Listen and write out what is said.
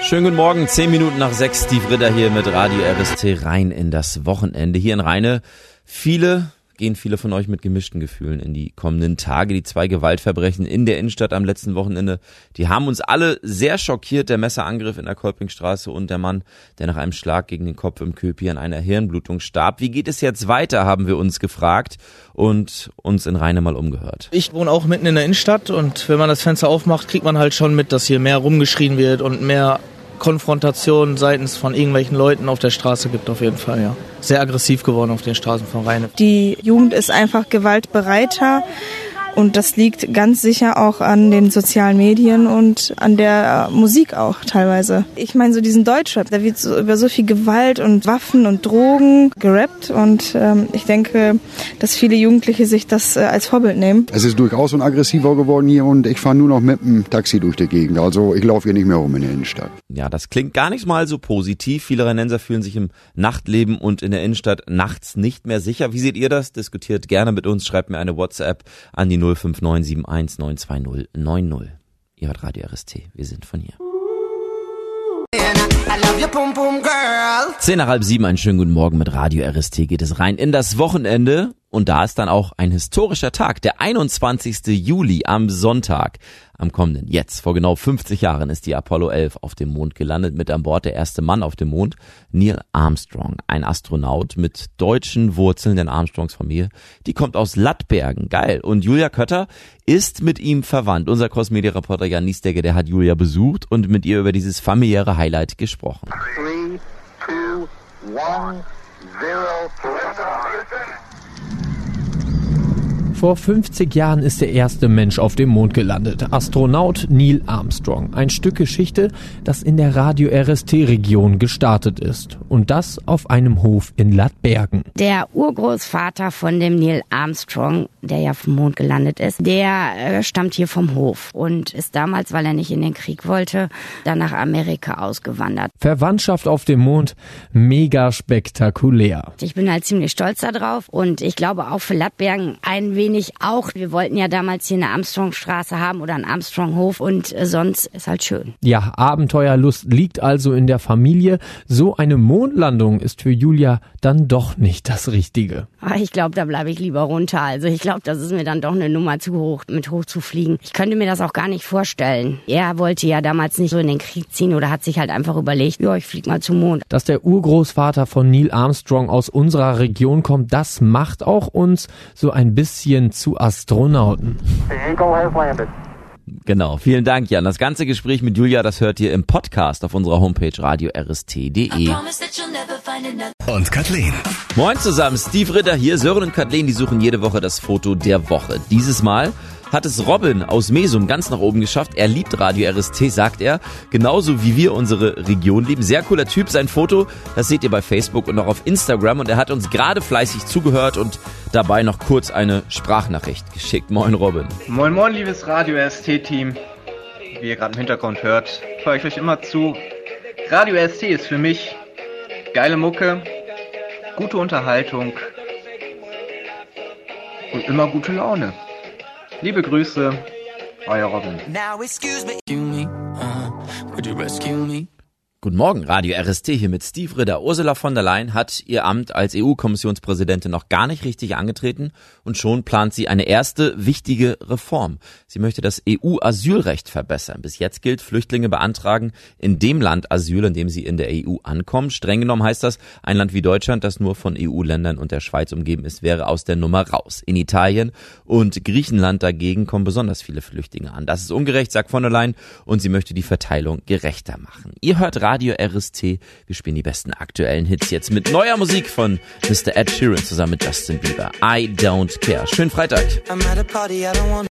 Schönen guten Morgen, 10 Minuten nach 6, Steve Ritter hier mit Radio RST rein in das Wochenende. Hier in Rheine gehen viele von euch mit gemischten Gefühlen in die kommenden Tage. Die 2 Gewaltverbrechen in der Innenstadt am letzten Wochenende, die haben uns alle sehr schockiert. Der Messerangriff in der Kolpingstraße und der Mann, der nach einem Schlag gegen den Kopf im Köpi an einer Hirnblutung starb. Wie geht es jetzt weiter, haben wir uns gefragt und uns in Rheine mal umgehört. Ich wohne auch mitten in der Innenstadt und wenn man das Fenster aufmacht, kriegt man halt schon mit, dass hier mehr rumgeschrien wird und mehr Konfrontation seitens von irgendwelchen Leuten auf der Straße gibt, auf jeden Fall, ja. Sehr aggressiv geworden auf den Straßen von Rheine. Die Jugend ist einfach gewaltbereiter und das liegt ganz sicher auch an den sozialen Medien und an der Musik auch teilweise. Ich meine, so diesen Deutschrap, da wird so über so viel Gewalt und Waffen und Drogen gerappt und ich denke, dass viele Jugendliche sich das als Vorbild nehmen. Es ist durchaus aggressiver geworden hier und ich fahre nur noch mit dem Taxi durch die Gegend. Also ich laufe hier nicht mehr rum in der Innenstadt. Ja, das klingt gar nicht mal so positiv. Viele Rheinenser fühlen sich im Nachtleben und in der Innenstadt nachts nicht mehr sicher. Wie seht ihr das? Diskutiert gerne mit uns. Schreibt mir eine WhatsApp an die 05971922090. Ihr hört Radio RST. Wir sind von hier. 6:10, einen schönen guten Morgen mit Radio RST geht es rein in das Wochenende und da ist dann auch ein historischer Tag, der 21. Juli am Sonntag, am kommenden. Jetzt, vor genau 50 Jahren ist die Apollo 11 auf dem Mond gelandet, mit an Bord der erste Mann auf dem Mond, Neil Armstrong, ein Astronaut mit deutschen Wurzeln, denn Armstrongs Familie, die kommt aus Lattbergen, geil. Und Julia Kötter ist mit ihm verwandt. Unser Cross-Media-Reporter Jan Niesdegger, der hat Julia besucht und mit ihr über dieses familiäre Highlight gesprochen. 3, 2, 1, 0. Vor 50 Jahren ist der erste Mensch auf dem Mond gelandet. Astronaut Neil Armstrong. Ein Stück Geschichte, das in der Radio RST-Region gestartet ist. Und das auf einem Hof in Lattbergen. Der Urgroßvater von dem Neil Armstrong, der ja vom Mond gelandet ist, der stammt hier vom Hof und ist damals, weil er nicht in den Krieg wollte, dann nach Amerika ausgewandert. Verwandtschaft auf dem Mond, mega spektakulär. Ich bin halt ziemlich stolz darauf und ich glaube auch für Lattbergen ein wenig auch. Wir wollten ja damals hier eine Armstrongstraße haben oder einen Armstronghof und sonst ist halt schön. Ja, Abenteuerlust liegt also in der Familie. So eine Mondlandung ist für Julia dann doch nicht das Richtige. Ich glaube, da bleibe ich lieber runter. Also ich glaube, das ist mir dann doch eine Nummer zu hoch, mit hoch zu fliegen. Ich könnte mir das auch gar nicht vorstellen. Er wollte ja damals nicht so in den Krieg ziehen oder hat sich halt einfach überlegt, ja, ich fliege mal zum Mond. Dass der Urgroßvater von Neil Armstrong aus unserer Region kommt, das macht auch uns so ein bisschen zu Astronauten. Genau, vielen Dank, Jan. Das ganze Gespräch mit Julia, das hört ihr im Podcast auf unserer Homepage radiorst.de. Und Kathleen. Moin zusammen, Steve Ritter hier. Sören und Kathleen, die suchen jede Woche das Foto der Woche. Dieses Mal hat es Robin aus Mesum ganz nach oben geschafft. Er liebt Radio RST, sagt er. Genauso wie wir unsere Region lieben. Sehr cooler Typ. Sein Foto, das seht ihr bei Facebook und auch auf Instagram. Und er hat uns gerade fleißig zugehört und dabei noch kurz eine Sprachnachricht geschickt. Moin Robin. Moin moin, liebes Radio RST-Team. Wie ihr gerade im Hintergrund hört, höre ich euch immer zu. Radio RST ist für mich geile Mucke, gute Unterhaltung und immer gute Laune. Liebe Grüße, euer Robin. Guten Morgen, Radio RST hier mit Steve Ritter. Ursula von der Leyen hat ihr Amt als EU-Kommissionspräsidentin noch gar nicht richtig angetreten und schon plant sie eine erste wichtige Reform. Sie möchte das EU-Asylrecht verbessern. Bis jetzt gilt, Flüchtlinge beantragen in dem Land Asyl, in dem sie in der EU ankommen. Streng genommen heißt das, ein Land wie Deutschland, das nur von EU-Ländern und der Schweiz umgeben ist, wäre aus der Nummer raus. In Italien und Griechenland dagegen kommen besonders viele Flüchtlinge an. Das ist ungerecht, sagt von der Leyen, und sie möchte die Verteilung gerechter machen. Ihr hört Radio RST. Wir spielen die besten aktuellen Hits jetzt mit neuer Musik von Mr. Ed Sheeran zusammen mit Justin Bieber. I Don't Care. Schönen Freitag.